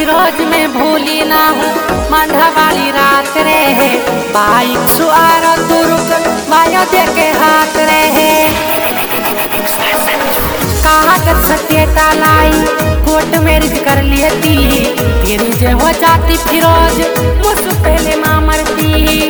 फिरोज में भूली ना हूँ मांझा वाली रात रहे। बाइक सुआर तू रुक माया दे के हाथ रहे। कहा कर सत्यता लाई कोर्ट मैरिज कर लेती। तेरी जे हो जाती फिरोज मुझसे पहले माँ मरती।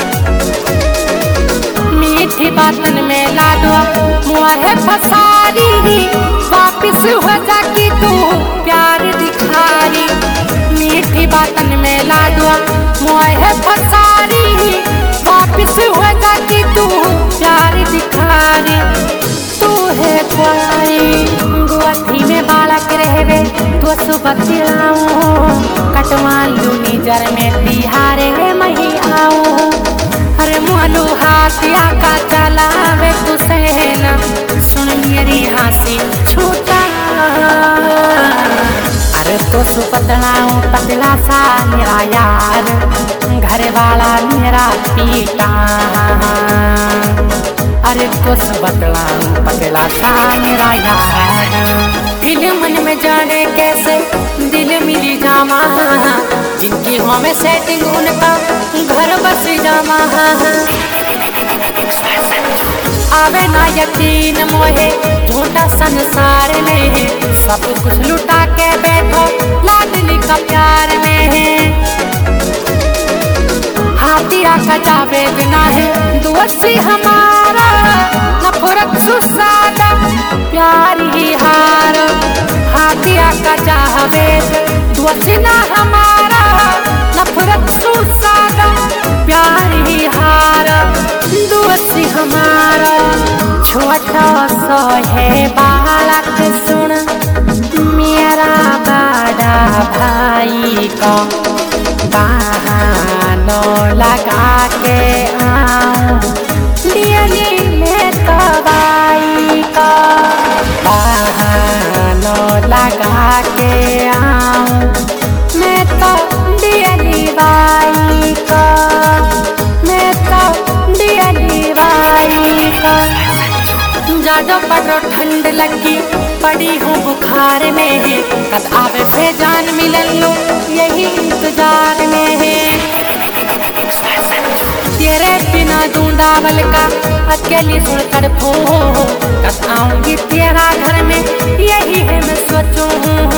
मीठी बातन में लाडवा मुँह फसारी। वापिस हो जाती तू प्यार दिखारी। मीठी बातन में लाडवा मुँह फसारी। वापिस हो जाती तू प्यार दिखारी। तू है कोई गुआठी में बालक रहवे तो सुबह दिलाऊं। कटवा लू निजर में तिहारे मही आऊं। अरे मुहलू हाथिया का चलावे तू सहना। सुन मेरी हंसी छूटा। अरे तो सुपतलाऊं पतला सा मेरा यार। घर वाला मेरा पीटा। अरे तो सुपतलाऊं पतला सा मेरा यार। फिल्म में जाने कैसे दिल मिली जामा। जिनकी हो में सेटिंग उनका घर बस जामा। आवे ना यकीन मोहे झूठा संसार में। सब कुछ लुटा के बैठो लाडली का प्यार में। हाथिया का जावे बिना है दोस्ती हमारा। नफरत सुसादा प्यार ही हार। हाथिया का जावे दोस्ती ना हमारा। नफरत सुसादा प्यार ही हार। दोस्ती हमारा छोटा सा है बालक सुन। मेरा बड़ा भाई को बहाना लगा के आऊं। दिल्ली में तबाई का बहाना लगा के आऊं। मैं तो दिल्ली बाई का। मैं तो दिल्ली बाई का। ज्यादा पड़ो ठंड लगी पड़ी हूँ बुखार में। कद आवे से जान मिलन लो यही इंतजार में है। तेरे बिना दूंदावल का अकेली सुन तड़पो। कद आऊंगी तेरा घर में यही है मैं सोचूं।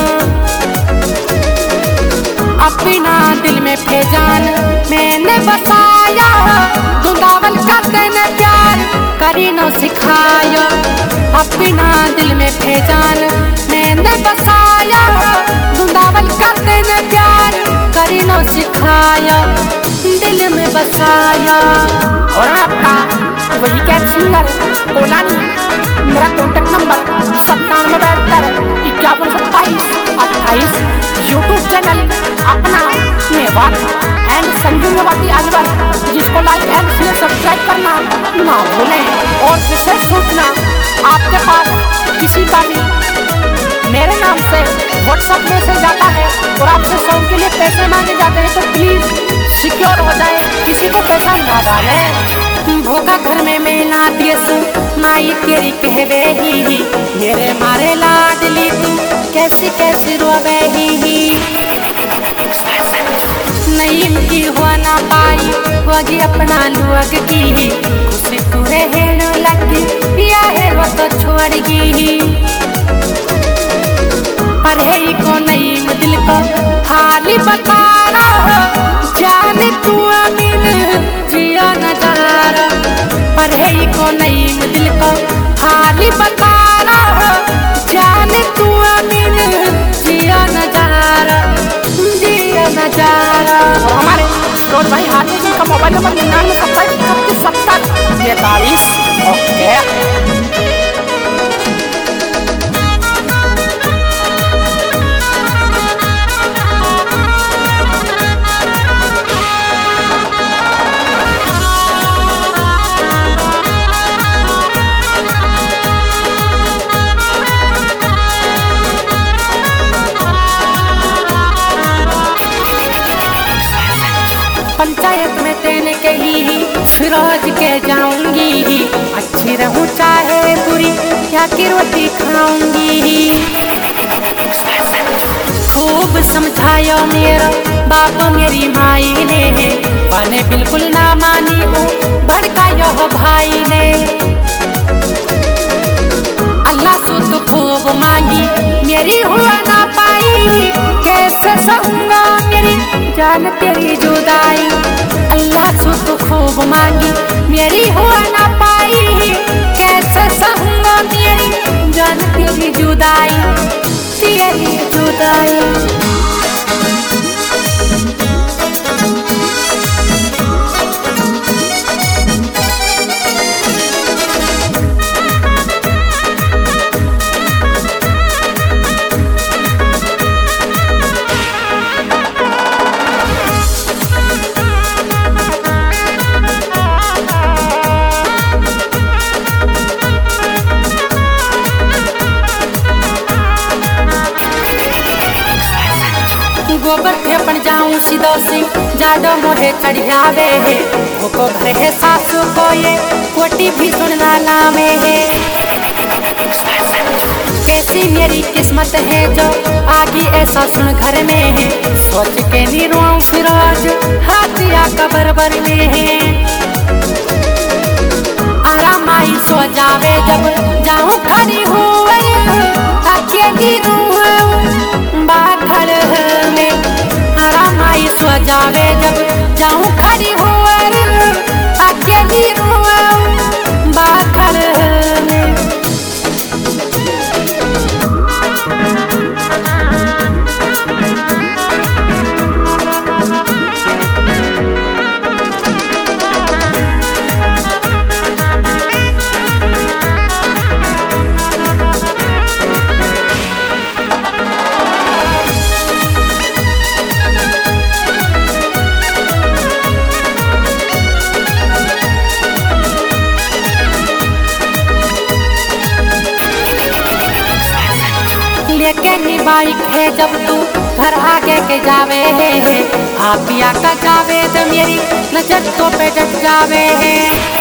अपना दिल में फैजान मैंने बसाया। दूंदावल का तेने प्यार करी न सिखाया। अपना दिल में फैजान मैंने बसाया। दूंदावल का तेने प्यार करी न सिखाया। दिल में बसाया। और आपका वही कैब सिंगर ओलानी। मेरा कॉन्टेक्ट नंबर 9772512728। यूट्यूब चैनल अपना मेवात एंड संजू मेवाती अनवर, जिसको लाइक एंड शेयर सब्सक्राइब करना ना भूलें। और विशेष सूचना आपके पास किसी का भी मेरे नाम से व्हाट्सएप मैसेज आता है और आपसे सॉन्ग के लिए पैसे मांगे जाते हैं तो प्लीज सिक्योर हो जाए। किसी को पैसा ना डाले। भूखा घर में मैं ना दियसू माई तेरी कहवे ही। मेरे मारे लाडली तू कैसी कैसी रोवे ही। नहीं की हुआ ना पाई होगी अपना लोग की। खुशी तुरे हेड़ लगी पिया है वो तो छोड़गी। पर है को नहीं दिल को हाली बता रहा। जाने तू अमीन जिया नजारा। पर है को नहीं दिल को हाली बता रहा। जाने तू अमीन जिया नजारा। जिया नजारा। हमारे रोज भाई हाथी जी का मोबाइल नंबर 9970317043। ओके। पंचायत में तेने कही फिरोज के जाऊंगी। अच्छी रहूं चाहे बुरी क्या की रोटी खाऊंगी। खूब समझाया मेरा बाप मेरी माई ने, मैंने बिल्कुल ना मानी हूँ, भड़काया हो भाई ने। अल्लाह से तो खूब मांगी मेरी हुआ ना पाई, कैसे सहूंगा मेरी जान तेरी जुदाई। अल्लाह से तो खूब मांगी मेरी हुआ ना पाई, कैसे सहूंगा मेरी जान तेरी जुदाई, तेरी जुदाई। गोबर थे पड़ जाऊं सीधो सी जादो मोहे चढ़ियावे है, वो घर है सासू को ये कोटी भी सुनना लावे है। कैसी मेरी किस्मत है जो आगी ऐसा सुन घर में है, सोच के निरों फिरोज हाथिया कबर बर में है। आराम आई सो जावे जब जाऊं खड़ी हुए, अकेली बाखड़ में। आराम आई सो जावे जब जाऊं खड़ी हुए, अकेली बाखड़ में। लेके नी बाइक है जब तू घर आगे के जावे है, आपिया का जावे तो मेरी नजर तो पे जट जावे है।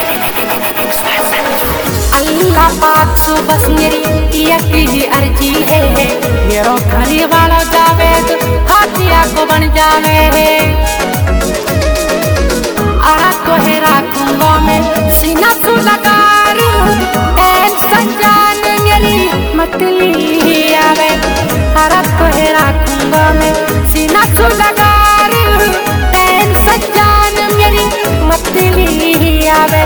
अल्लाह पाक सु बस मेरी एक ही अर्जी है, मेरो घरी वाला जावे तो हाथिया को बन जावे है। आ तो है राखूंगा मैं सीना सु लगा संजान मेरी मतली आवे। हरा तो है राखूंगा मैं सीना सु लगा संजान मेरी मतली आवे,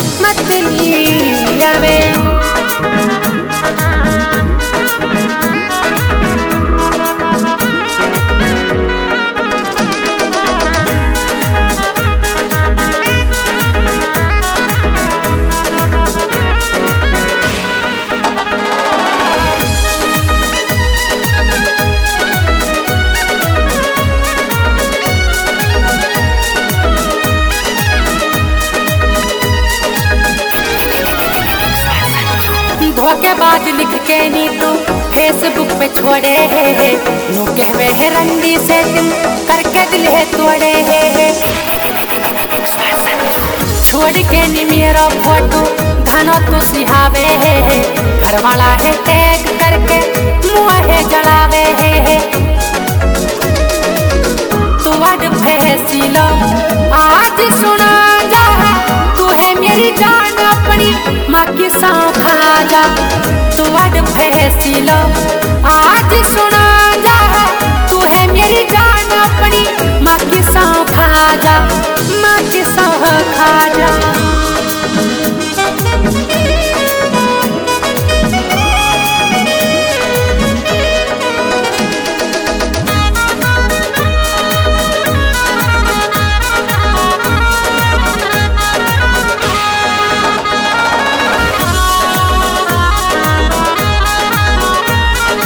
मतली आवे। धोखेबाज लिख के नी तू फेसबुक पे छोड़े है, नु कहवे है रंडी से दिल करके दिल है तोड़े है। छोड़ के नी मेरा फोटो धनो तू सिहावे है, घर वाला है टैग करके मुँह है जलावे है। तू अड फैसलो आज सुना जा, तू है मेरी जान अपनी माँ की सौंफ खा जा। तू अड फैसलो आज सुना जा,